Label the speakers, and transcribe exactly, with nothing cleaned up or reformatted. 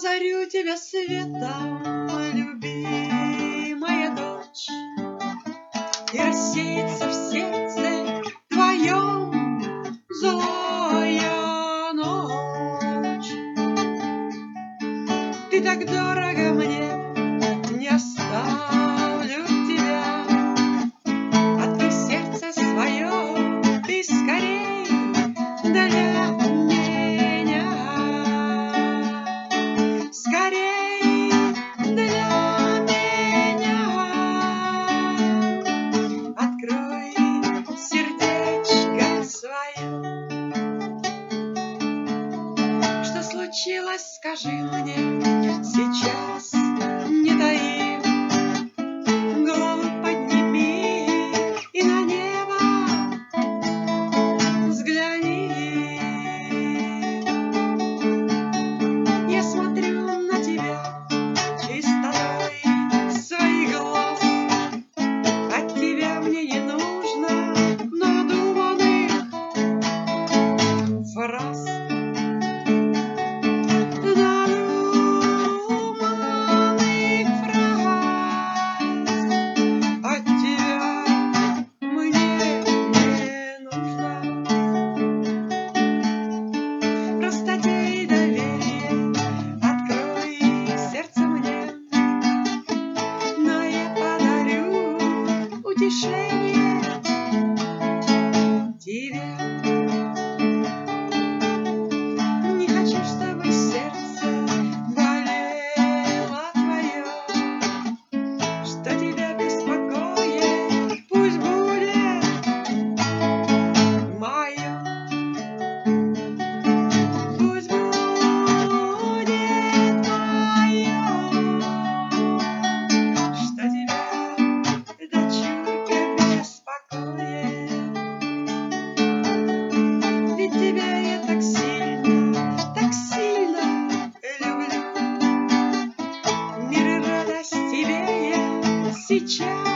Speaker 1: озарю тебя светом, любимая дочь, и рассеется в сердце твоем злая ночь. Ты так дорого мне, не оставлю тебя. Открой сердце свое, ты скорей для меня, скорей для меня. Открой сердечко свое. Что случилось, скажи мне сейчас, не таи. Голову подними и на небо взгляни. Я смотрю на тебя чистотой своих глаз. От тебя мне не нужно надуманных фраз. Утешение тебе. Не хочу, чтобы сердце болело твое, что тебя беспокоит, пусть будет мое. Пусть будет мое, что тебя, дочурка, ведь тебя я так сильно, так сильно люблю. Мир и радость тебе я сейчас